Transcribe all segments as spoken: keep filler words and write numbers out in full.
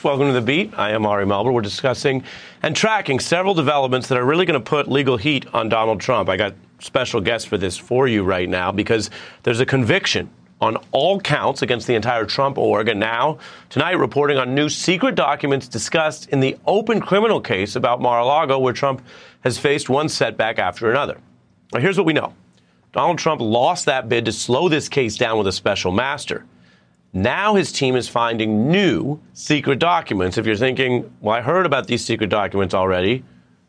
Welcome to The Beat. I am Ari Melber. We're discussing and tracking several developments that are really going to put legal heat on Donald Trump. I got special guests for this for you right now because there's a conviction on all counts against the entire Trump org. And now, tonight, reporting on new secret documents discussed in the open criminal case about Mar-a-Lago, where Trump has faced one setback after another. Now, here's what we know. Donald Trump lost that bid to slow this case down with a special master. Now his team is finding new secret documents. If you're thinking, well, I heard about these secret documents already,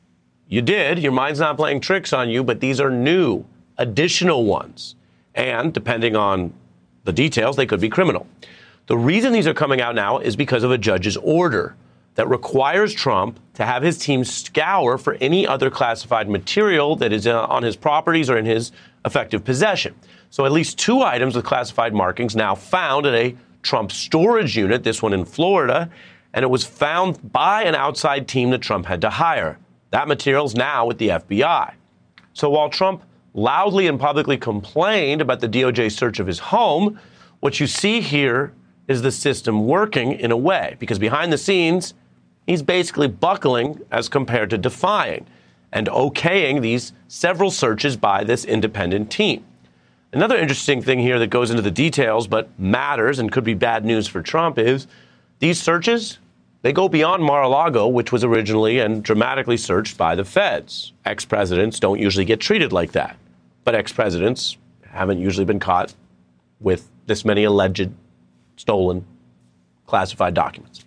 you did. Your mind's not playing tricks on you, but these are new, additional ones. And depending on the details, they could be criminal. The reason these are coming out now is because of a judge's order that requires Trump to have his team scour for any other classified material that is on his properties or in his effective possession. So at least two items with classified markings now found at a Trump storage unit, this one in Florida, and it was found by an outside team that Trump had to hire. That material's now with the F B I. So while Trump loudly and publicly complained about the D O J search of his home, what you see here is the system working in a way, because behind the scenes, he's basically buckling as compared to defying and okaying these several searches by this independent team. Another interesting thing here that goes into the details but matters and could be bad news for Trump is these searches, they go beyond Mar-a-Lago, which was originally and dramatically searched by the feds. Ex-presidents don't usually get treated like that. But ex-presidents haven't usually been caught with this many alleged stolen classified documents.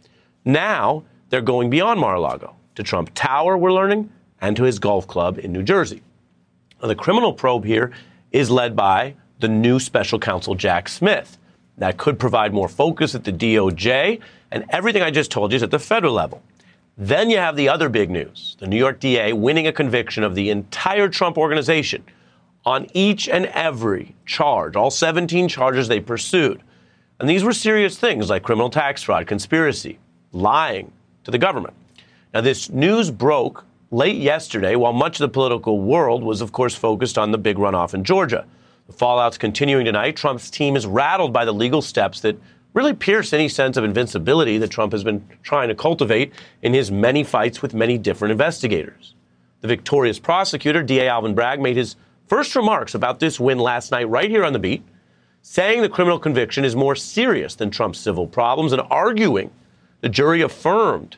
Now they're going beyond Mar-a-Lago to Trump Tower, we're learning, and to his golf club in New Jersey. Now, the criminal probe here is led by the new special counsel, Jack Smith. That could provide more focus at the D O J, and everything I just told you is at the federal level. Then you have the other big news, the New York D A winning a conviction of the entire Trump organization on each and every charge, all seventeen charges they pursued. And these were serious things like criminal tax fraud, conspiracy, lying to the government. Now, this news broke late yesterday, while much of the political world was, of course, focused on the big runoff in Georgia. The fallout's continuing tonight. Trump's team is rattled by the legal steps that really pierce any sense of invincibility that Trump has been trying to cultivate in his many fights with many different investigators. The victorious prosecutor, D A Alvin Bragg, made his first remarks about this win last night right here on The Beat, saying the criminal conviction is more serious than Trump's civil problems and arguing the jury affirmed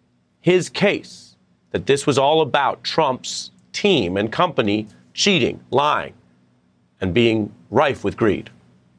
his case that this was all about Trump's team and company cheating, lying, and being rife with greed.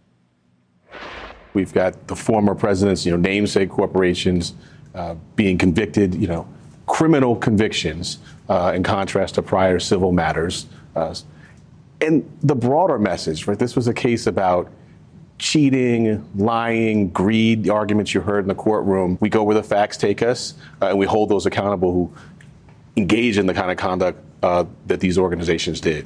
We've got the former president's, you know, namesake corporations uh, being convicted, you know, criminal convictions uh, in contrast to prior civil matters. Uh, and the broader message, right? This was a case about cheating, lying, greed, the arguments you heard in the courtroom. We go where the facts take us, uh, and we hold those accountable who engage in the kind of conduct uh, that these organizations did.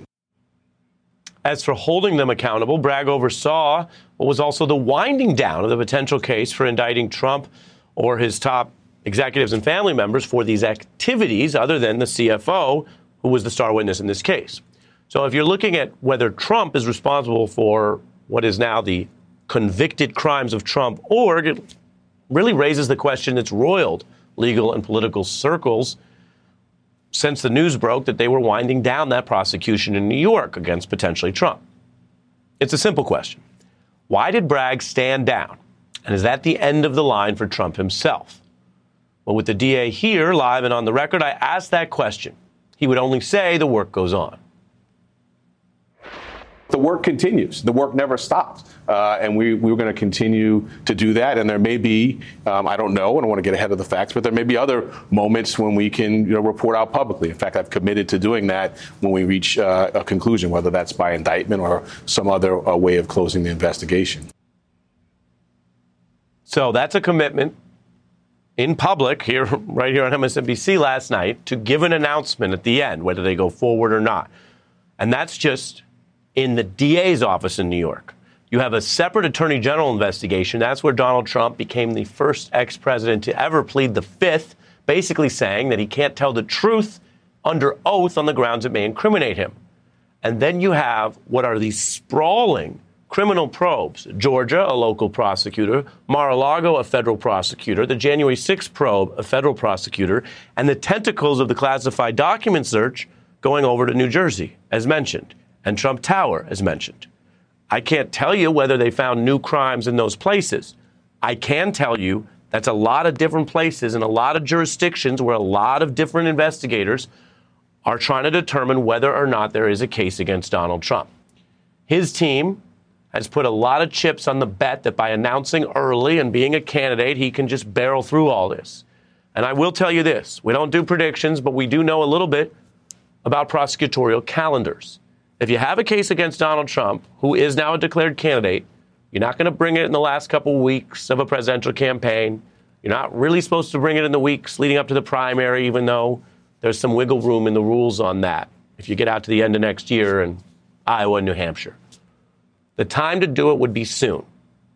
As for holding them accountable, Bragg oversaw what was also the winding down of the potential case for indicting Trump or his top executives and family members for these activities other than the C F O, who was the star witness in this case. So if you're looking at whether Trump is responsible for what is now the convicted crimes of Trump org, it really raises the question that's roiled legal and political circles since the news broke that they were winding down that prosecution in New York against potentially Trump. It's a simple question. Why did Bragg stand down? And is that the end of the line for Trump himself? Well, with the D A here, live and on the record, I asked that question. He would only say the work goes on. The work continues. The work never stops. Uh, and we, we're going to continue to do that. And there may be, um, I don't know, I don't want to get ahead of the facts, but there may be other moments when we can, you know, report out publicly. In fact, I've committed to doing that when we reach uh, a conclusion, whether that's by indictment or some other uh, way of closing the investigation. So that's a commitment in public here, right here on M S N B C last night, to give an announcement at the end, whether they go forward or not. And that's just in the D A's office in New York. You have a separate attorney general investigation. That's where Donald Trump became the first ex-president to ever plead the fifth, basically saying that he can't tell the truth under oath on the grounds it may incriminate him. And then you have what are these sprawling criminal probes. Georgia, a local prosecutor, Mar-a-Lago, a federal prosecutor, the January sixth probe, a federal prosecutor, and the tentacles of the classified document search going over to New Jersey, as mentioned, and Trump Tower, as mentioned. I can't tell you whether they found new crimes in those places. I can tell you that's a lot of different places and a lot of jurisdictions where a lot of different investigators are trying to determine whether or not there is a case against Donald Trump. His team has put a lot of chips on the bet that by announcing early and being a candidate, he can just barrel through all this. And I will tell you this, we don't do predictions, but we do know a little bit about prosecutorial calendars. If you have a case against Donald Trump, who is now a declared candidate, you're not going to bring it in the last couple of weeks of a presidential campaign. You're not really supposed to bring it in the weeks leading up to the primary, even though there's some wiggle room in the rules on that if you get out to the end of next year in Iowa and New Hampshire. The time to do it would be soon.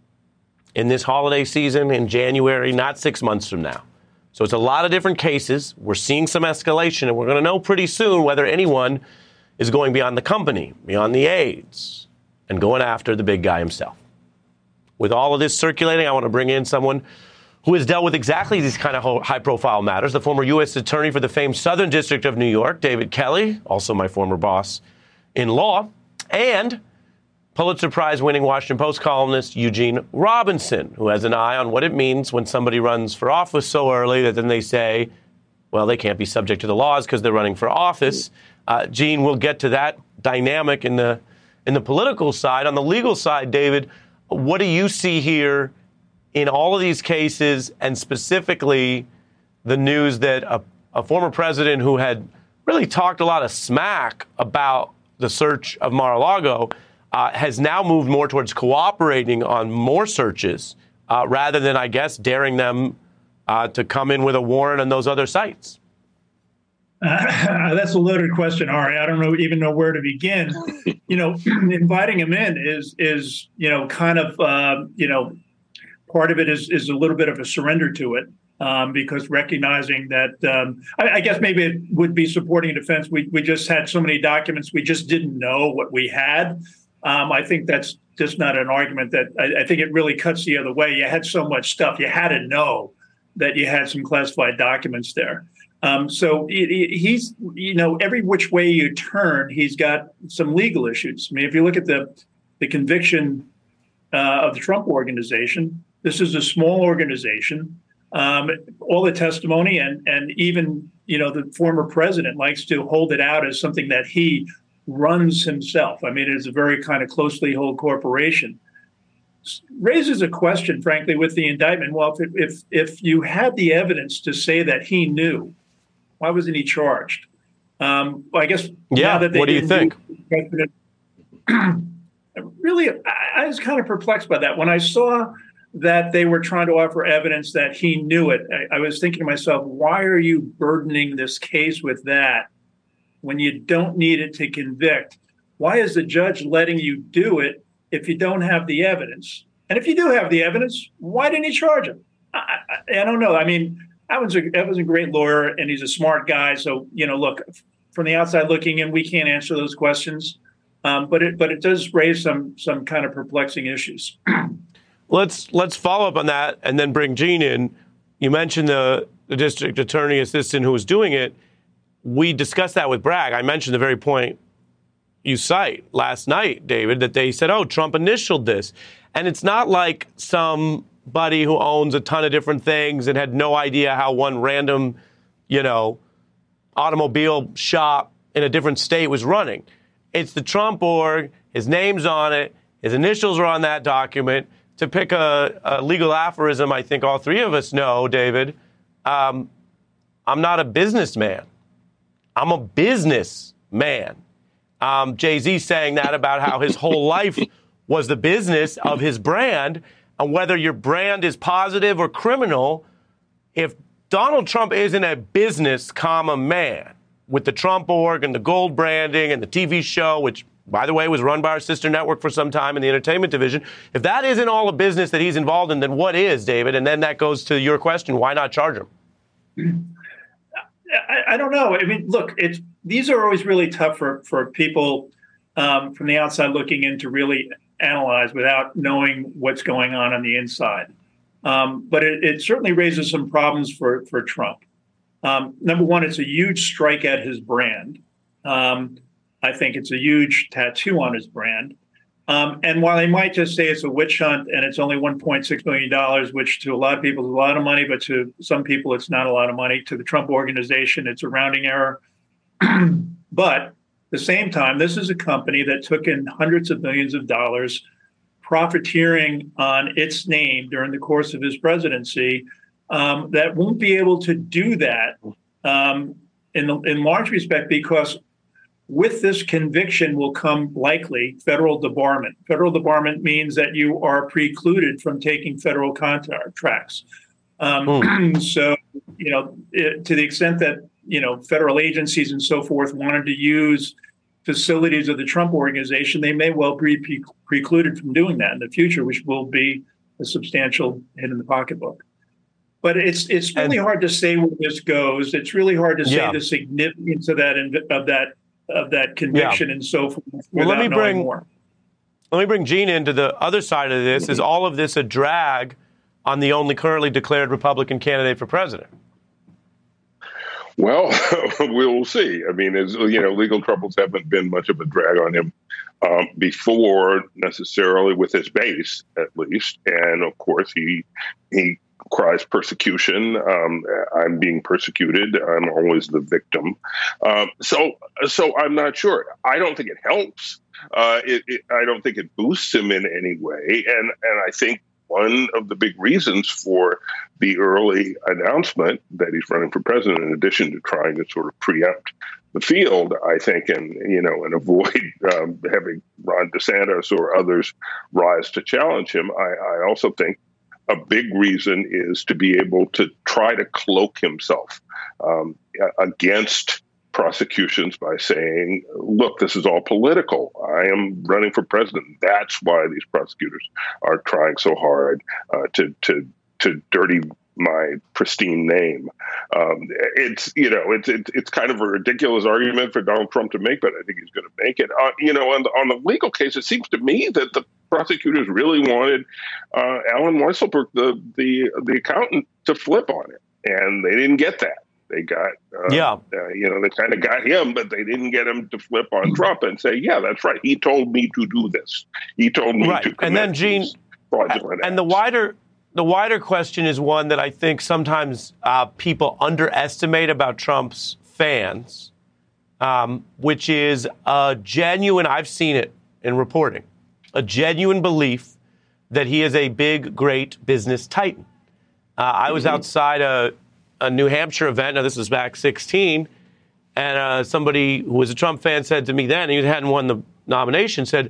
In this holiday season, in January, not six months from now. So it's a lot of different cases. We're seeing some escalation, and we're going to know pretty soon whether anyone is going beyond the company, beyond the aides, and going after the big guy himself. With all of this circulating, I want to bring in someone who has dealt with exactly these kind of high-profile matters, the former U S attorney for the famed Southern District of New York, David Kelly, also my former boss in law, and Pulitzer Prize-winning Washington Post columnist Eugene Robinson, who has an eye on what it means when somebody runs for office so early that then they say, well, they can't be subject to the laws because they're running for office. Uh, Gene, we'll get to that dynamic in the in the political side. On the legal side, David, what do you see here in all of these cases, and specifically the news that a, a former president who had really talked a lot of smack about the search of Mar-a-Lago uh, has now moved more towards cooperating on more searches uh, rather than, I guess, daring them uh, to come in with a warrant on those other sites? Uh, that's a loaded question, Ari. I don't know even know where to begin. You know, inviting him in is is you know kind of uh, you know part of it is is a little bit of a surrender to it um, because recognizing that um, I, I guess maybe it would be supporting defense. We we just had so many documents we just didn't know what we had. Um, I think that's just not an argument that I, I think it really cuts the other way. You had so much stuff you had to know that you had some classified documents there. Um, so it, it, he's, you know, every which way you turn, he's got some legal issues. I mean, if you look at the the conviction uh, of the Trump Organization, this is a small organization. Um, all the testimony and and even, you know, the former president likes to hold it out as something that he runs himself. I mean, it is a very kind of closely held corporation. Raises a question, frankly, with the indictment. Well, if if if you had the evidence to say that he knew, why wasn't he charged? Um, well, I guess. Yeah. That what do you think? Do, really, I, I was kind of perplexed by that. When I saw that they were trying to offer evidence that he knew it, I, I was thinking to myself, why are you burdening this case with that when you don't need it to convict? Why is the judge letting you do it if you don't have the evidence? And if you do have the evidence, why didn't he charge him? I, I, I don't know. I mean, Evan's a, Evan's a great lawyer, and he's a smart guy. So, you know, look, from the outside looking in, we can't answer those questions. Um, but it but it does raise some some kind of perplexing issues. Let's let's follow up on that and then bring Gene in. You mentioned the, the district attorney assistant who was doing it. We discussed that with Bragg. I mentioned the very point you cite last night, David, that they said, oh, Trump initialed this. And it's not like somebody who owns a ton of different things and had no idea how one random, you know, automobile shop in a different state was running. It's the Trump org, his name's on it, his initials are on that document. To pick a, a legal aphorism, I think all three of us know, David, um, I'm not a businessman. I'm a businessman. Um, Jay-Z saying that about how his whole life was the business of his brand, and whether your brand is positive or criminal, if Donald Trump isn't a business, comma, man, with the Trump org and the gold branding and the T V show, which, by the way, was run by our sister network for some time in the entertainment division, if that isn't all a business that he's involved in, then what is, David? And then that goes to your question, why not charge him? I, I don't know. I mean, look, it's these are always really tough for, for people um, from the outside looking in to really analyze without knowing what's going on on the inside. Um, but it, it certainly raises some problems for, for Trump. Um, number one, it's a huge strike at his brand. Um, I think it's a huge tattoo on his brand. Um, and while they might just say it's a witch hunt and it's only one point six million dollars, which to a lot of people is a lot of money, but to some people it's not a lot of money. To the Trump organization, it's a rounding error. But at the same time, this is a company that took in hundreds of millions of dollars, profiteering on its name during the course of his presidency, um, that won't be able to do that um, in, the, in large respect because with this conviction will come likely federal debarment. Federal debarment means that you are precluded from taking federal contracts. Um, mm. So, you know, it, to the extent that, you know, federal agencies and so forth wanted to use facilities of the Trump organization, they may well be pre- precluded from doing that in the future, which will be a substantial hit in the pocketbook. But it's it's really and, hard to say where this goes. It's really hard to say yeah. the significance of that of that. of that conviction yeah. and so forth. Well, let me bring more. let me bring Gene into the other side of this. Mm-hmm. Is all of this a drag on the only currently declared Republican candidate for president? Well, we'll see. I mean, as you know, legal troubles haven't been much of a drag on him um, before, necessarily with his base, at least. And of course, he he. cries persecution. Um, I'm being persecuted. I'm always the victim. Um, so, so I'm not sure. I don't think it helps. Uh, it, it, I don't think it boosts him in any way. And and I think one of the big reasons for the early announcement that he's running for president, in addition to trying to sort of preempt the field, I think, and you know, and avoid um, having Ron DeSantis or others rise to challenge him, I, I also think a big reason is to be able to try to cloak himself um, against prosecutions by saying, look, this is all political. I am running for president. That's why these prosecutors are trying so hard uh, to, to, to dirty my pristine name. Um, it's, you know, it's, it's, it's kind of a ridiculous argument for Donald Trump to make, but I think he's going to make it. Uh, you know, on the, on the legal case, it seems to me that the prosecutors really wanted uh, Alan Weisselberg, the, the, the accountant, to flip on it. And they didn't get that. They got, uh, yeah. uh, you know, they kind of got him, but they didn't get him to flip on Trump and say, yeah, that's right. He told me to do this. He told me right. to commit and then, Gene, fraudulent and acts. the wider The wider question is one that I think sometimes uh, people underestimate about Trump's fans, um, which is a genuine, I've seen it in reporting, a genuine belief that he is a big, great business titan. Uh, I was mm-hmm. outside a, a New Hampshire event, now this was back sixteen, and uh, somebody who was a Trump fan said to me then, he hadn't won the nomination, said,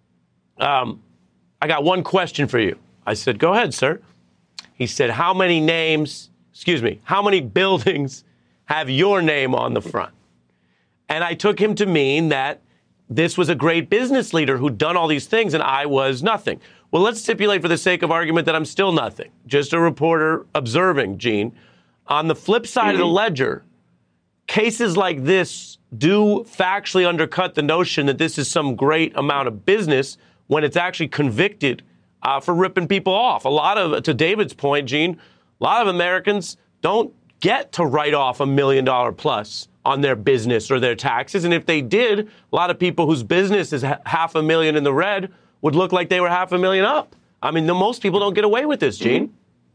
um, I got one question for you. I said, go ahead, sir. He said, how many names, excuse me, how many buildings have your name on the front? And I took him to mean that this was a great business leader who'd done all these things and I was nothing. Well, let's stipulate for the sake of argument that I'm still nothing. Just a reporter observing, Gene. On the flip side mm-hmm. of the ledger, cases like this do factually undercut the notion that this is some great amount of business when it's actually convicted Uh, for ripping people off. A lot of, to David's point, Gene, a lot of Americans don't get to write off a million dollar plus on their business or their taxes. And if they did, a lot of people whose business is ha- half a million in the red would look like they were half a million up. I mean, the, most people don't get away with this, Gene.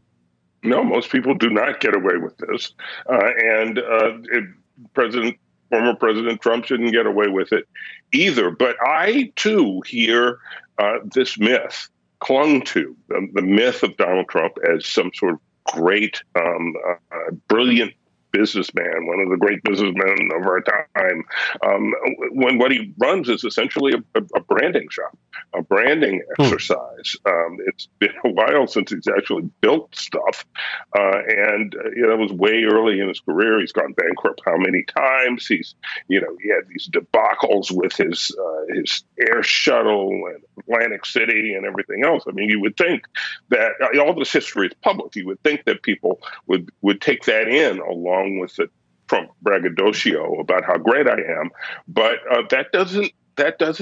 No, most people do not get away with this. Uh, and uh, it, President, former President Trump shouldn't get away with it either. But I, too, hear uh, this myth clung to, the, the myth of Donald Trump as some sort of great, um, uh, brilliant businessman, one of the great businessmen of our time, um, when what he runs is essentially a, a branding shop, a branding exercise. Um, it's been a while since he's actually built stuff, uh, and uh, you know, it was way early in his career. He's gone bankrupt how many times? He's, you know, he had these debacles with his uh, his air shuttle and Atlantic City and everything else. I mean, you would think that uh, all this history is public. You would think that people would would take that in along with the Trump braggadocio about how great I am, but uh, that doesn't that doesn't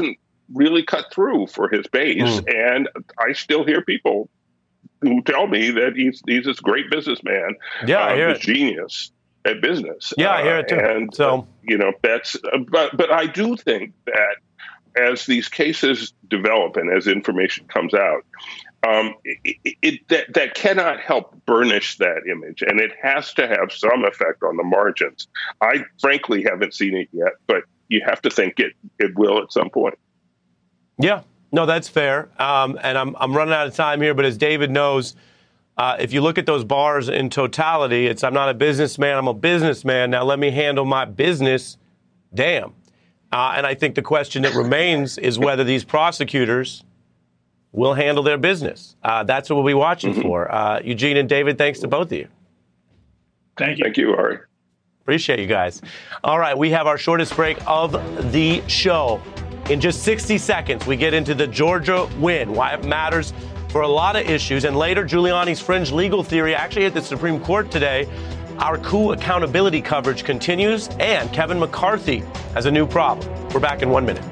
really cut through for his base. Mm. And I still hear people who tell me that he's he's this great businessman, yeah, I hear um, it. genius at business. Yeah, I hear it too. Uh, and so uh, you know that's uh, but but I do think that as these cases develop and as information comes out, um, it, it, it that that cannot help burnish that image, and it has to have some effect on the margins. I frankly haven't seen it yet, but you have to think it it will at some point. Yeah. No, that's fair. Um, and I'm I'm running out of time here, but as David knows, uh, if you look at those bars in totality, it's I'm not a businessman, I'm a businessman. Now let me handle my business. Damn. Uh, and I think the question that remains is whether these prosecutors will handle their business. Uh, that's what we'll be watching mm-hmm. for. Uh, Eugene and David, thanks to both of you. Thank you. Thank you, Ari. Appreciate you guys. All right, we have our shortest break of the show. In just sixty seconds, we get into the Georgia win, why it matters for a lot of issues. And later, Giuliani's fringe legal theory actually hit the Supreme Court today. Our coup accountability coverage continues, and Kevin McCarthy has a new problem. We're back in one minute.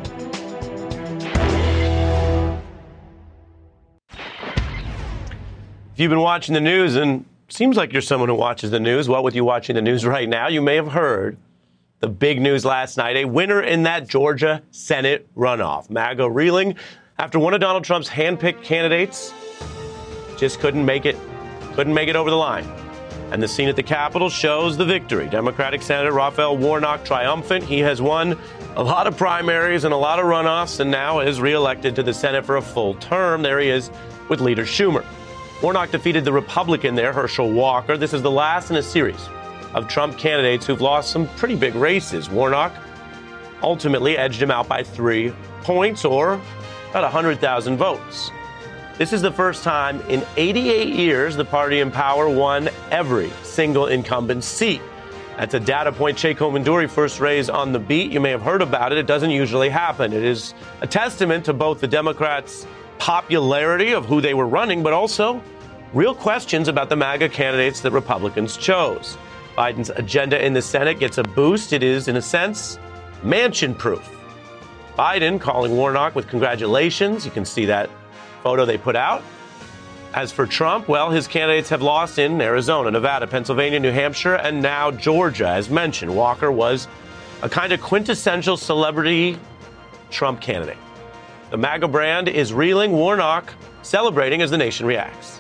If you've been watching the news, and seems like you're someone who watches the news, well, with you watching the news right now, you may have heard the big news last night, a winner in that Georgia Senate runoff. MAGA reeling after one of Donald Trump's handpicked candidates just couldn't make it, couldn't make it over the line. And the scene at the Capitol shows the victory. Democratic Senator Raphael Warnock triumphant. He has won a lot of primaries and a lot of runoffs and now is reelected to the Senate for a full term. There he is with Leader Schumer. Warnock defeated the Republican there, Herschel Walker. This is the last in a series of Trump candidates who've lost some pretty big races. Warnock ultimately edged him out by three points, or about one hundred thousand votes. This is the first time in eighty-eight years the party in power won every single incumbent seat. That's a data point Sheikh Komanduri first raised on the beat. You may have heard about it. It doesn't usually happen. It is a testament to both the Democrats' popularity of who they were running, but also real questions about the MAGA candidates that Republicans chose. Biden's agenda in the Senate gets a boost. It is, in a sense, mansion-proof. Biden calling Warnock with congratulations. You can see that photo they put out. As for Trump, well, his candidates have lost in Arizona, Nevada, Pennsylvania, New Hampshire, and now Georgia. As mentioned, Walker was a kind of quintessential celebrity Trump candidate. The MAGA brand is reeling. Warnock celebrating as the nation reacts.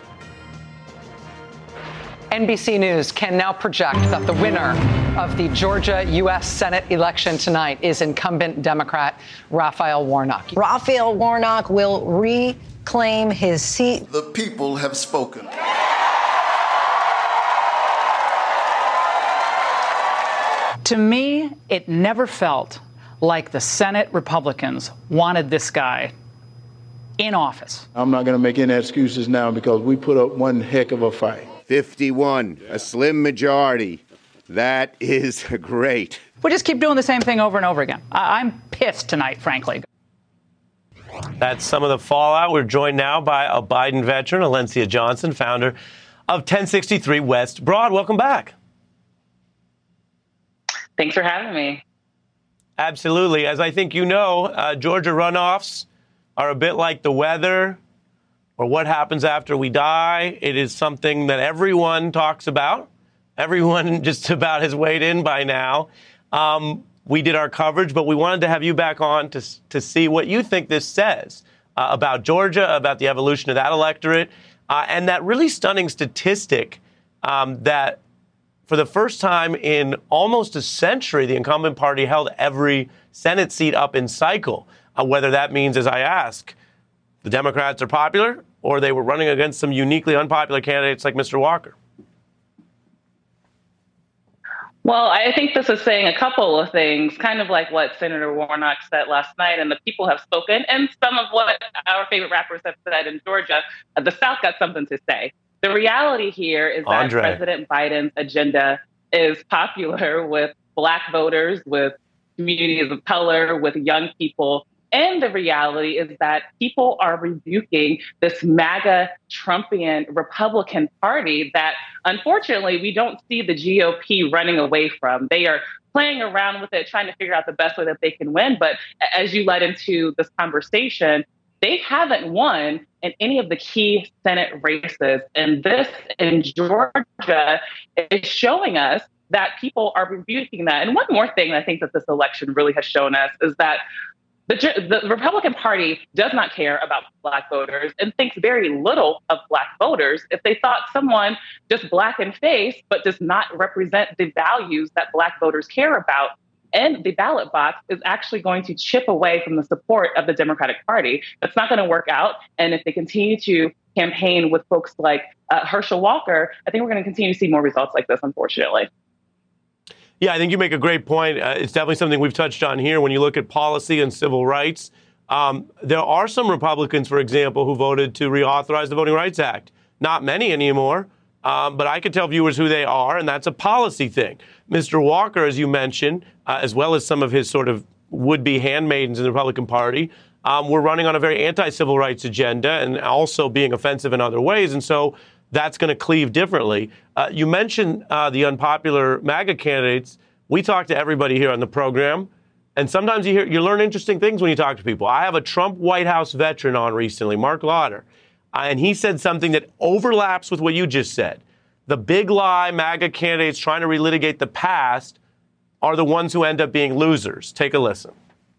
N B C News can now project that the winner of the Georgia U S Senate election tonight is incumbent Democrat Raphael Warnock. Raphael Warnock will reclaim his seat. The people have spoken. To me, it never felt like the Senate Republicans wanted this guy in office. I'm not going to make any excuses now because we put up one heck of a fight. fifty-one, a slim majority. That is great. We just keep doing the same thing over and over again. I- I'm pissed tonight, frankly. That's some of the fallout. We're joined now by a Biden veteran, Alencia Johnson, founder of ten sixty-three West Broad. Welcome back. Thanks for having me. Absolutely. As I think you know, uh, Georgia runoffs are a bit like the weather or what happens after we die. It is something that everyone talks about. Everyone just about has weighed in by now. Um, we did our coverage, but we wanted to have you back on to, to see what you think this says uh, about Georgia, about the evolution of that electorate, uh, and that really stunning statistic um, that for the first time in almost a century, the incumbent party held every Senate seat up in cycle, uh, whether that means, as I ask, the Democrats are popular or they were running against some uniquely unpopular candidates like Mister Walker. Well, I think this is saying a couple of things, kind of like what Senator Warnock said last night, and the people have spoken, and some of what our favorite rappers have said in Georgia. The South got something to say. The reality here is that Andre. President Biden's agenda is popular with Black voters, with communities of color, with young people. And the reality is that people are rebuking this MAGA Trumpian Republican Party that, unfortunately, we don't see the G O P running away from. They are playing around with it, trying to figure out the best way that they can win. But as you led into this conversation, they haven't won in any of the key Senate races. And this in Georgia is showing us that people are rebuking that. And one more thing I think that this election really has shown us is that the, the Republican Party does not care about Black voters and thinks very little of Black voters. If they thought someone just Black in face, but does not represent the values that Black voters care about, and the ballot box is actually going to chip away from the support of the Democratic Party. That's not going to work out. And if they continue to campaign with folks like uh, Herschel Walker, I think we're going to continue to see more results like this, unfortunately. Yeah, I think you make a great point. Uh, it's definitely something we've touched on here. When you look at policy and civil rights, um, there are some Republicans, for example, who voted to reauthorize the Voting Rights Act. Not many anymore, um, but I can tell viewers who they are, and that's a policy thing. Mister Walker, as you mentioned, uh, as well as some of his sort of would-be handmaidens in the Republican Party, um, were running on a very anti-civil rights agenda and also being offensive in other ways. And so that's going to cleave differently. Uh, you mentioned uh, the unpopular MAGA candidates. We talk to everybody here on the program, and sometimes you hear, you learn interesting things when you talk to people. I have a Trump White House veteran on recently, Mark Lauder, uh, and he said something that overlaps with what you just said. The big lie MAGA candidates trying to relitigate the past are the ones who end up being losers. Take a listen.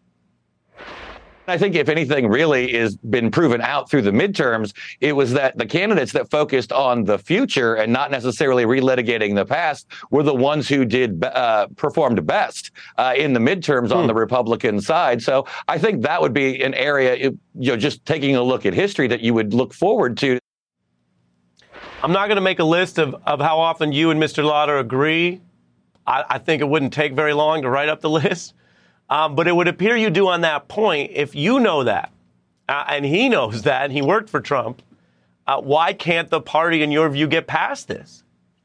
I think if anything really is been proven out through the midterms, it was that the candidates that focused on the future and not necessarily relitigating the past were the ones who did uh, performed best uh, in the midterms hmm. on the Republican side. So I think that would be an area, you know, just taking a look at history that you would look forward to. I'm not going to make a list of, of how often you and Mister Lauder agree. I, I think it wouldn't take very long to write up the list. Um, but it would appear you do on that point. If you know that, uh, and he knows that, and he worked for Trump, uh, why can't the party, in your view, get past this?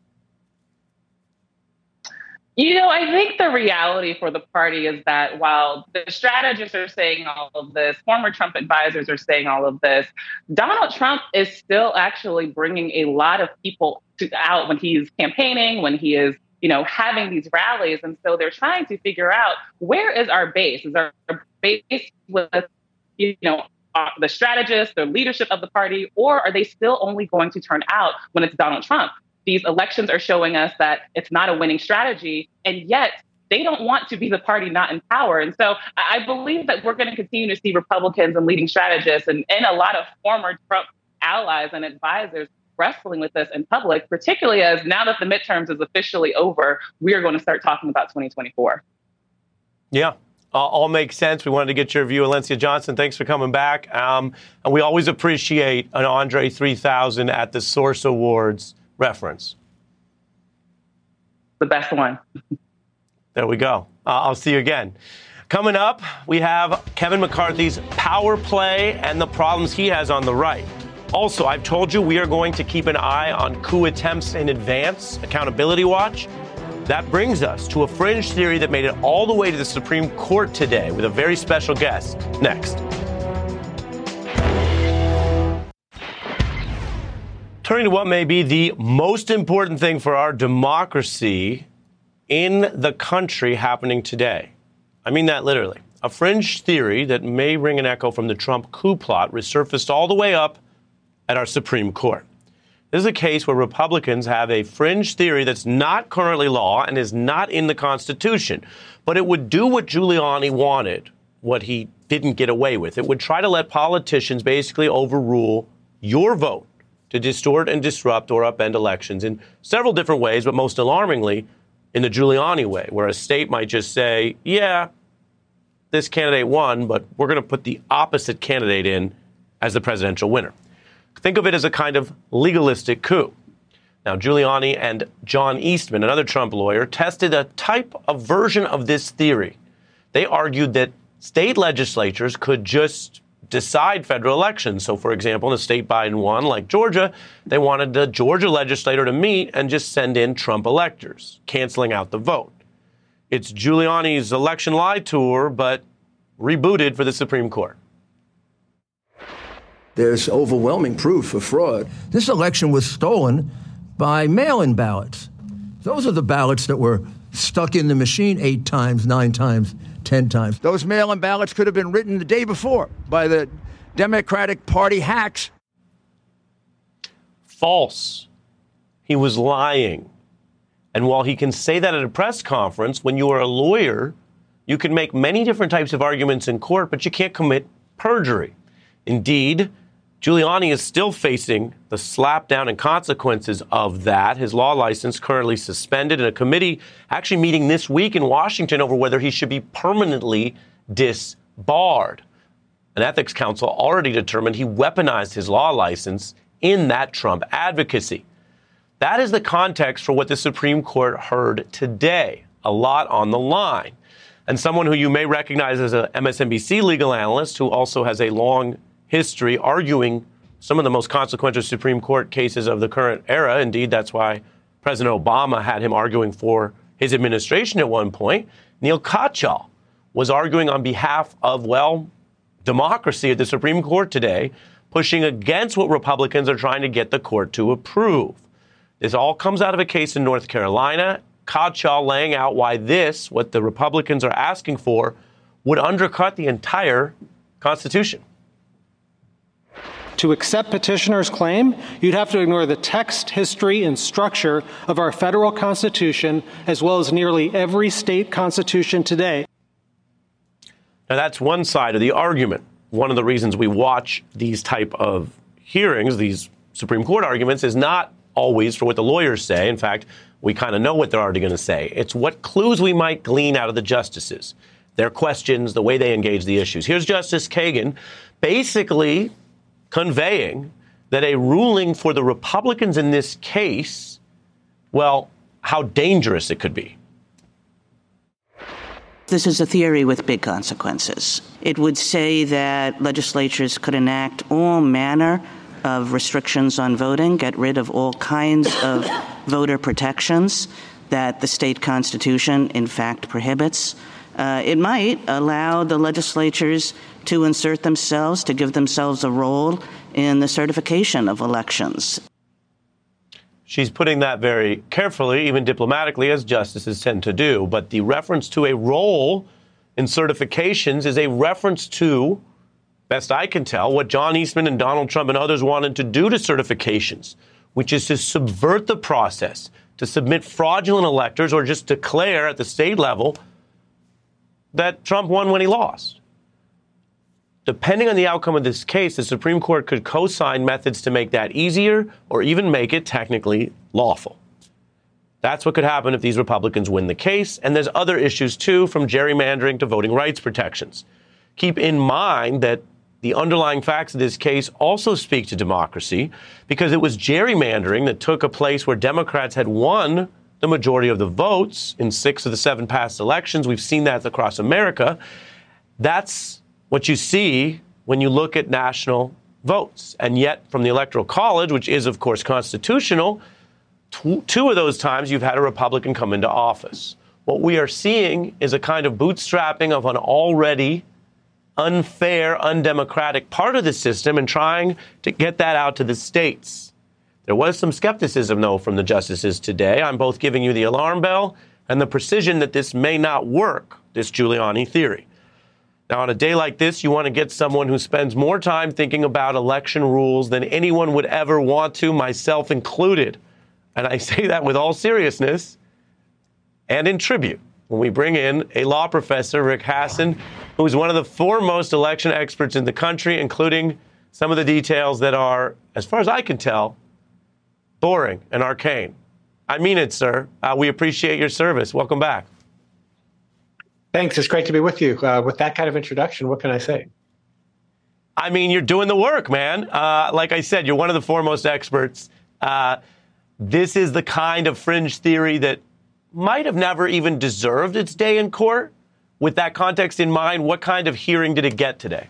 You know, I think the reality for the party is that while the strategists are saying all of this, former Trump advisors are saying all of this, Donald Trump is still actually bringing a lot of people to, out when he's campaigning, when he is, you know, having these rallies. And so they're trying to figure out, where is our base? Is our base with, you know, uh, the strategists, the leadership of the party, or are they still only going to turn out when it's Donald Trump? These elections are showing us that it's not a winning strategy, and yet they don't want to be the party not in power. And so I believe that we're going to continue to see Republicans and leading strategists and, and a lot of former Trump allies and advisors wrestling with this in public, particularly as now that the midterms is officially over, we are going to start talking about twenty twenty-four. Yeah, uh, all makes sense. We wanted to get your view. Alencia Johnson, thanks for coming back. Um, and we always appreciate an Andre three thousand at the Source Awards reference. The best one. There we go. Uh, I'll see you again. Coming up, we have Kevin McCarthy's power play and the problems he has on the right. Also, I've told you we are going to keep an eye on coup attempts in advance, Accountability Watch. That brings us to a fringe theory that made it all the way to the Supreme Court today with a very special guest. Next. Turning to what may be the most important thing for our democracy in the country happening today. I mean that literally. A fringe theory that may ring an echo from the Trump coup plot resurfaced all the way up at our Supreme Court. This is a case where Republicans have a fringe theory that's not currently law and is not in the Constitution, but it would do what Giuliani wanted, what he didn't get away with. It would try to let politicians basically overrule your vote to distort and disrupt or upend elections in several different ways, but most alarmingly, in the Giuliani way, where a state might just say, yeah, this candidate won, but we're going to put the opposite candidate in as the presidential winner. Think of it as a kind of legalistic coup. Now, Giuliani and John Eastman, another Trump lawyer, tested a type of version of this theory. They argued that state legislatures could just decide federal elections. So, for example, in a state Biden won, like Georgia, they wanted the Georgia legislator to meet and just send in Trump electors, canceling out the vote. It's Giuliani's election lie tour, but rebooted for the Supreme Court. There's overwhelming proof of fraud. This election was stolen by mail-in ballots. Those are the ballots that were stuck in the machine eight times, nine times, ten times. Those mail-in ballots could have been written the day before by the Democratic Party hacks. False. He was lying. And while he can say that at a press conference, when you are a lawyer, you can make many different types of arguments in court, but you can't commit perjury. Indeed, Giuliani is still facing the slapdown and consequences of that. His law license currently suspended, and a committee actually meeting this week in Washington over whether he should be permanently disbarred. An ethics council already determined he weaponized his law license in that Trump advocacy. That is the context for what the Supreme Court heard today. A lot on the line. And someone who you may recognize as a M S N B C legal analyst who also has a long history arguing some of the most consequential Supreme Court cases of the current era. Indeed, that's why President Obama had him arguing for his administration at one point. Neil Katyal was arguing on behalf of, well, democracy at the Supreme Court today, pushing against what Republicans are trying to get the court to approve. This all comes out of a case in North Carolina. Katyal laying out why this, what the Republicans are asking for, would undercut the entire Constitution. To accept petitioner's claim, you'd have to ignore the text, history, and structure of our federal Constitution, as well as nearly every state constitution today. Now, that's one side of the argument. One of the reasons we watch these type of hearings, these Supreme Court arguments, is not always for what the lawyers say. In fact, we kind of know what they're already going to say. It's what clues we might glean out of the justices, their questions, the way they engage the issues. Here's Justice Kagan basically conveying that a ruling for the Republicans in this case, well, how dangerous it could be. This is a theory with big consequences. It would say that legislatures could enact all manner of restrictions on voting, get rid of all kinds of voter protections that the state constitution, in fact, prohibits. Uh, it might allow the legislatures to insert themselves, to give themselves a role in the certification of elections. She's putting that very carefully, even diplomatically, as justices tend to do. But the reference to a role in certifications is a reference to, best I can tell, what John Eastman and Donald Trump and others wanted to do to certifications, which is to subvert the process, to submit fraudulent electors or just declare at the state level that Trump won when he lost. Depending on the outcome of this case, the Supreme Court could co-sign methods to make that easier or even make it technically lawful. That's what could happen if these Republicans win the case. And there's other issues, too, from gerrymandering to voting rights protections. Keep in mind that the underlying facts of this case also speak to democracy because it was gerrymandering that took a place where Democrats had won the majority of the votes in six of the seven past elections. We've seen that across America. That's what you see when you look at national votes. And yet, from the Electoral College, which is, of course, constitutional, t- two of those times you've had a Republican come into office. What we are seeing is a kind of bootstrapping of an already unfair, undemocratic part of the system and trying to get that out to the states. There was some skepticism, though, from the justices today. I'm both giving you the alarm bell and the precision that this may not work, this Giuliani theory. Now, on a day like this, you want to get someone who spends more time thinking about election rules than anyone would ever want to, myself included. And I say that with all seriousness and in tribute when we bring in a law professor, Rick Hasen, who is one of the foremost election experts in the country, including some of the details that are, as far as I can tell, boring and arcane. I mean it, sir. Uh, we appreciate your service. Welcome back. Thanks. It's great to be with you. Uh, with that kind of introduction, what can I say? I mean, you're doing the work, man. Uh, like I said, you're one of the foremost experts. Uh, this is the kind of fringe theory that might have never even deserved its day in court. With that context in mind, what kind of hearing did it get today?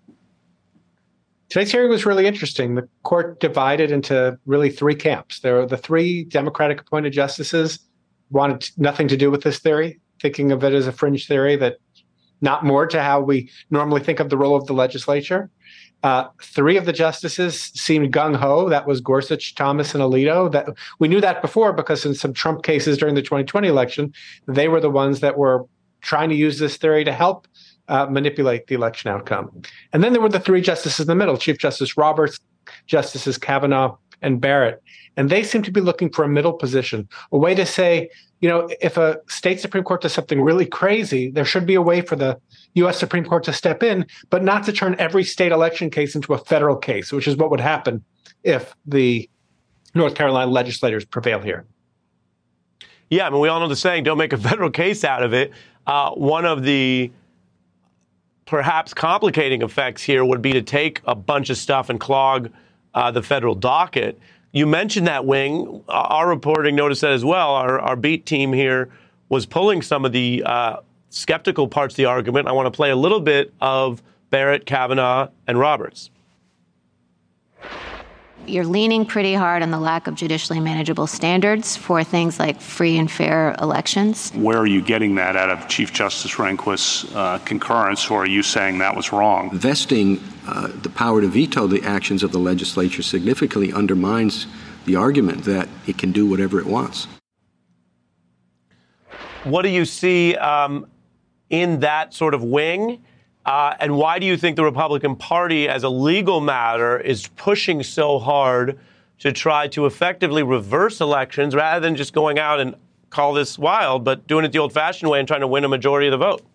Today's hearing was really interesting. The court divided into really three camps. There were the three Democratic appointed justices wanted nothing to do with this theory, thinking of it as a fringe theory that not more to how we normally think of the role of the legislature. Uh, three of the justices seemed gung-ho. That was Gorsuch, Thomas, and Alito. That we knew that before because in some Trump cases during the twenty twenty election, they were the ones that were trying to use this theory to help uh, manipulate the election outcome. And then there were the three justices in the middle, Chief Justice Roberts, Justices Kavanaugh, and Barrett. And they seem to be looking for a middle position, a way to say, you know, if a state Supreme Court does something really crazy, there should be a way for the U S Supreme Court to step in, but not to turn every state election case into a federal case, which is what would happen if the North Carolina legislators prevail here. Yeah, I mean, we all know the saying, don't make a federal case out of it. Uh, one of the perhaps complicating effects here would be to take a bunch of stuff and clog uh, the federal docket. You mentioned that wing. Our reporting noticed that as well. Our, our beat team here was pulling some of the uh, skeptical parts of the argument. I want to play a little bit of Barrett, Kavanaugh, and Roberts. You're leaning pretty hard on the lack of judicially manageable standards for things like free and fair elections. Where are you getting that out of Chief Justice Rehnquist's uh, concurrence, or are you saying that was wrong? Vesting uh, the power to veto the actions of the legislature significantly undermines the argument that it can do whatever it wants. What do you see um, in that sort of wing? Uh, and why do you think the Republican Party, as a legal matter, is pushing so hard to try to effectively reverse elections rather than just going out and call this wild, but doing it the old-fashioned way and trying to win a majority of the vote?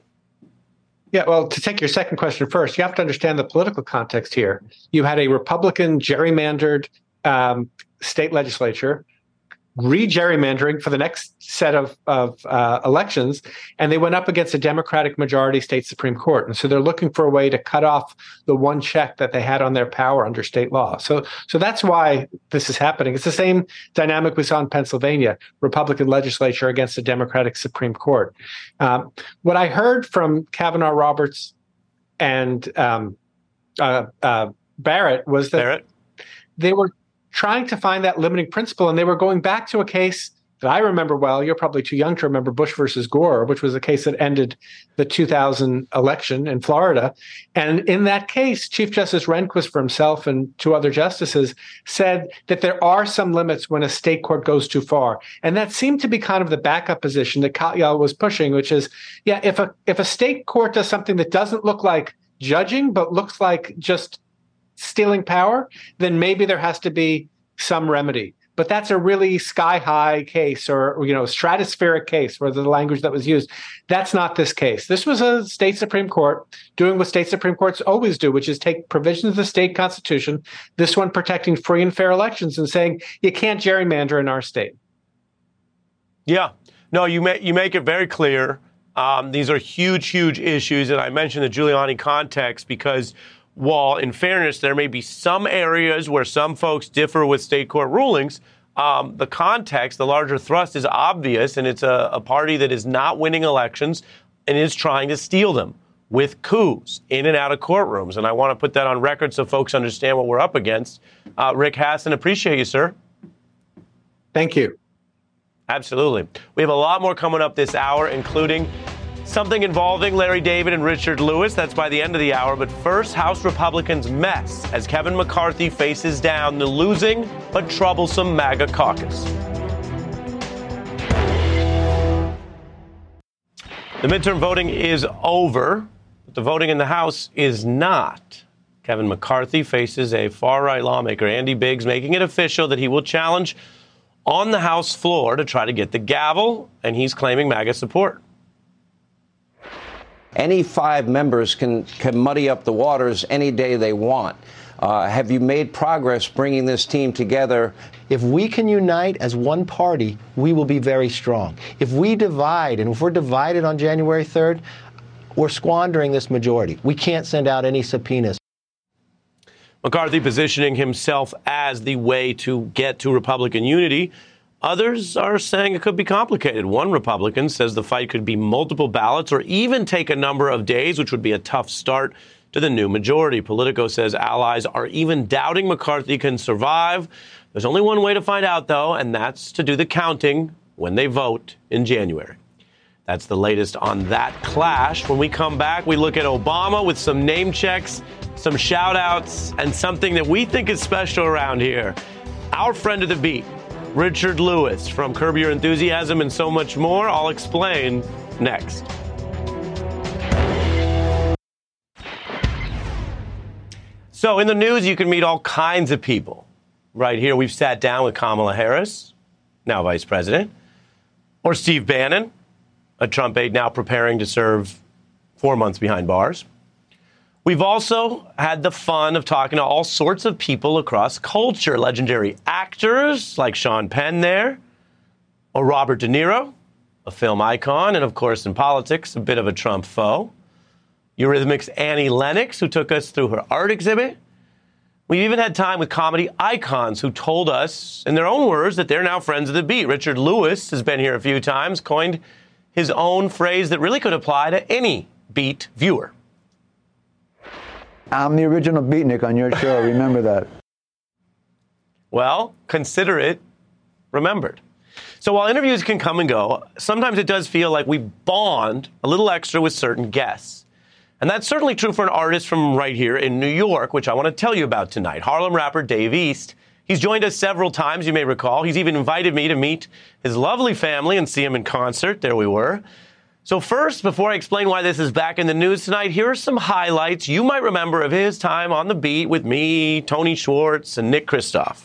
Yeah, well, to take your second question first, you have to understand the political context here. You had a Republican gerrymandered um, state legislature re-gerrymandering for the next set of, of uh, elections, and they went up against a Democratic majority state Supreme Court. And so they're looking for a way to cut off the one check that they had on their power under state law. So, so that's why this is happening. It's the same dynamic we saw in Pennsylvania, Republican legislature against a Democratic Supreme Court. Um, what I heard from Kavanaugh, Roberts, and um, uh, uh, Barrett was that Barrett? they were trying to find that limiting principle. And they were going back to a case that I remember well. You're probably too young to remember, Bush versus Gore, which was a case that ended the two thousand election in Florida. And in that case, Chief Justice Rehnquist for himself and two other justices said that there are some limits when a state court goes too far. And that seemed to be kind of the backup position that Katyal was pushing, which is, yeah, if a if a state court does something that doesn't look like judging, but looks like just stealing power, then maybe there has to be some remedy. But that's a really sky-high case, or, you know, stratospheric case, where the language that was used. That's not this case. This was a state Supreme Court doing what state Supreme Courts always do, which is take provisions of the state constitution, this one protecting free and fair elections, and saying you can't gerrymander in our state. Yeah. No, you, ma- you make it very clear. Um, these are huge, huge issues. And I mentioned the Giuliani context because while, in fairness, there may be some areas where some folks differ with state court rulings, um, the context, the larger thrust is obvious, and it's a, a party that is not winning elections and is trying to steal them with coups in and out of courtrooms. And I want to put that on record so folks understand what we're up against. Uh, Rick Hasen, appreciate you, sir. Thank you. Absolutely. We have a lot more coming up this hour, including something involving Larry David and Richard Lewis. That's by the end of the hour. But first, House Republicans mess as Kevin McCarthy faces down the losing but troublesome MAGA caucus. The midterm voting is over, but the voting in the House is not. Kevin McCarthy faces a far-right lawmaker, Andy Biggs, making it official that he will challenge on the House floor to try to get the gavel, and he's claiming MAGA support. Any five members can, can muddy up the waters any day they want. Uh, have you made progress bringing this team together? If we can unite as one party, we will be very strong. If we divide, and if we're divided on January third, we're squandering this majority. We can't send out any subpoenas. McCarthy positioning himself as the way to get to Republican unity. Others are saying it could be complicated. One Republican says the fight could be multiple ballots or even take a number of days, which would be a tough start to the new majority. Politico says allies are even doubting McCarthy can survive. There's only one way to find out, though, and that's to do the counting when they vote in January. That's the latest on that clash. When we come back, we look at Obama with some name checks, some shout outs, and something that we think is special around here. Our friend of the beat, Richard Lewis from Curb Your Enthusiasm and so much more. I'll explain next. So in the news, you can meet all kinds of people. Right here, we've sat down with Kamala Harris, now vice president, or Steve Bannon, a Trump aide now preparing to serve four months behind bars. We've also had the fun of talking to all sorts of people across culture, legendary actors like Sean Penn there, or Robert De Niro, a film icon, and of course in politics, a bit of a Trump foe. Eurythmics' Annie Lennox, who took us through her art exhibit. We've even had time with comedy icons who told us, in their own words, that they're now friends of the beat. Richard Lewis has been here a few times, coined his own phrase that really could apply to any beat viewer. I'm the original beatnik on your show. Remember that. Well, consider it remembered. So while interviews can come and go, sometimes it does feel like we bond a little extra with certain guests. And that's certainly true for an artist from right here in New York, which I want to tell you about tonight. Harlem rapper Dave East. He's joined us several times, you may recall. He's even invited me to meet his lovely family and see him in concert. There we were. So first, before I explain why this is back in the news tonight, here are some highlights you might remember of his time on the beat with me, Tony Schwartz, and Nick Kristof.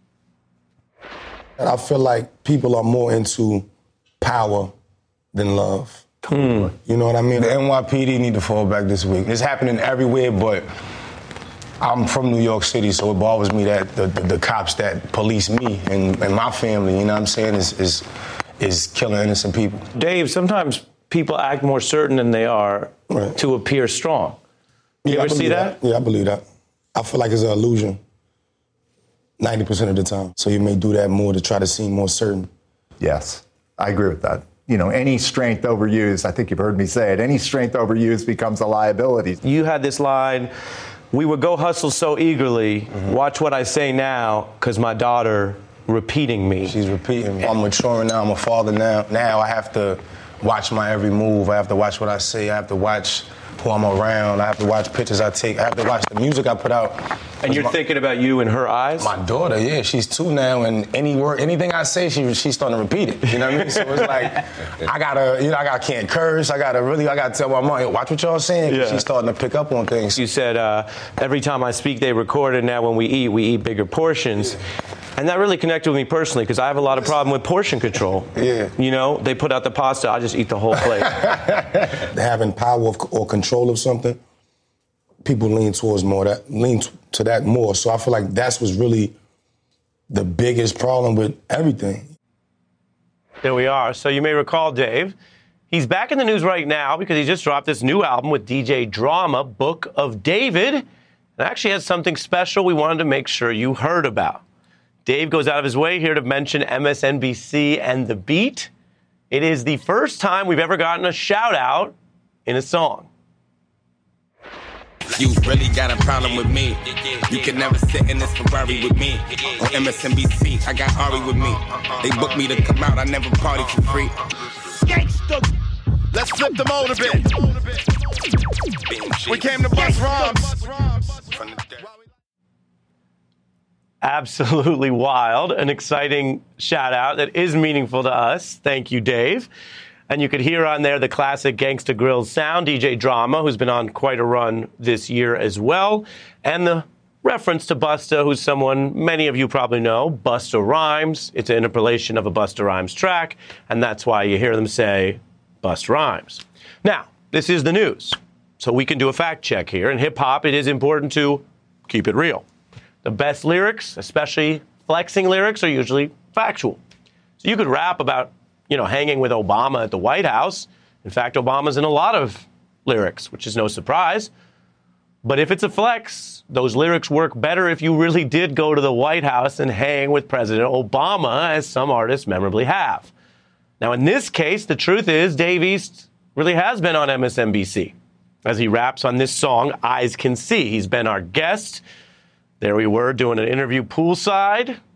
I feel like people are more into power than love. Mm. You know what I mean? The N Y P D need to fall back this week. It's happening everywhere, but I'm from New York City, so it bothers me that the, the, the cops that police me and, and my family, you know what I'm saying, is, is, is killing innocent people. Dave, sometimes people act more certain than they are right. to appear strong. You yeah, ever see that? that? Yeah, I believe that. I feel like it's an illusion ninety percent of the time. So you may do that more to try to seem more certain. Yes, I agree with that. You know, any strength overused, I think you've heard me say it, any strength overused becomes a liability. You had this line, we would go hustle so eagerly, mm-hmm. watch what I say now, because my daughter repeating me. She's repeating me. I'm maturing now, I'm a father now. Now I have to watch my every move. I have to watch what I say. I have to watch who I'm around. I have to watch pictures I take. I have to watch the music I put out. And you're my, thinking about you in her eyes? My daughter, yeah, she's two now, and any word, anything I say, she she's starting to repeat it. You know what I mean? So it's like I gotta, you know, I got can't curse. I gotta really, I gotta tell my mom, watch what y'all saying. Yeah. She's starting to pick up on things. You said uh, every time I speak, they record it. Now when we eat, we eat bigger portions. Yeah. And that really connected with me personally because I have a lot of problem with portion control. Yeah. You know, they put out the pasta, I just eat the whole plate. Having power of, or control of something, people lean towards more that lean to that more. So I feel like that's what's really the biggest problem with everything. There we are. So you may recall Dave. He's back in the news right now because he just dropped this new album with D J Drama, Book of David. And actually has something special we wanted to make sure you heard about. Dave goes out of his way here to mention M S N B C and The Beat. It is the first time we've ever gotten a shout out in a song. You really got a problem with me. You can never sit in this Ferrari with me. On M S N B C, I got Ari with me. They booked me to come out, I never party for free. Gangsta, let's flip the mode a bit. We came to bust rhymes. Absolutely wild, an exciting shout out that is meaningful to us. Thank you, Dave. And you could hear on there the classic Gangsta Grillz sound, D J Drama, who's been on quite a run this year as well, and the reference to Busta, who's someone many of you probably know, Busta Rhymes. It's an interpolation of a Busta Rhymes track, and that's why you hear them say Bust Rhymes. Now, this is the news, so we can do a fact check here. In hip-hop, it is important to keep it real. The best lyrics, especially flexing lyrics, are usually factual. So you could rap about, you know, hanging with Obama at the White House. In fact, Obama's in a lot of lyrics, which is no surprise. But if it's a flex, those lyrics work better if you really did go to the White House and hang with President Obama, as some artists memorably have. Now, in this case, the truth is Dave East really has been on M S N B C as he raps on this song, Eyes Can See. He's been our guest. There we were doing an interview poolside.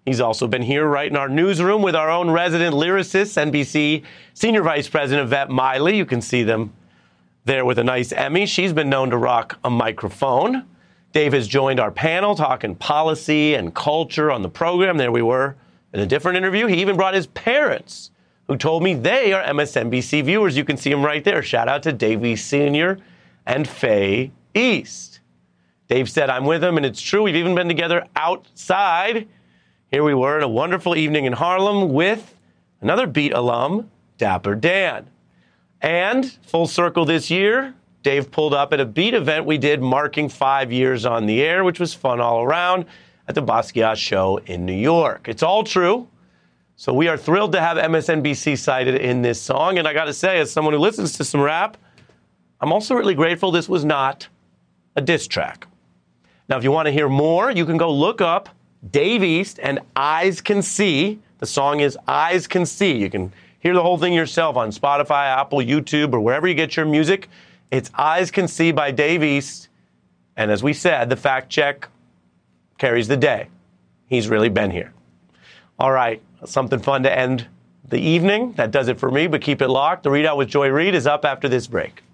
He's also been here right in our newsroom with our own resident lyricist, N B C Senior Vice President Yvette Miley. You can see them there with a nice Emmy. She's been known to rock a microphone. Dave has joined our panel talking policy and culture on the program. There we were in a different interview. He even brought his parents, who told me they are M S N B C viewers. You can see them right there. Shout out to Dave East Senior and Faye East. Dave said, I'm with him, and it's true. We've even been together outside. Here we were in a wonderful evening in Harlem with another Beat alum, Dapper Dan. And full circle this year, Dave pulled up at a Beat event we did marking five years on the air, which was fun all around, at the Basquiat Show in New York. It's all true. So we are thrilled to have M S N B C cited in this song. And I got to say, as someone who listens to some rap, I'm also really grateful this was not a diss track. Now, if you want to hear more, you can go look up Dave East and Eyes Can See. The song is Eyes Can See. You can hear the whole thing yourself on Spotify, Apple, YouTube, or wherever you get your music. It's Eyes Can See by Dave East. And as we said, the fact check carries the day. He's really been here. All right, something fun to end the evening. That does it for me, but keep it locked. The Readout with Joy Reid is up after this break.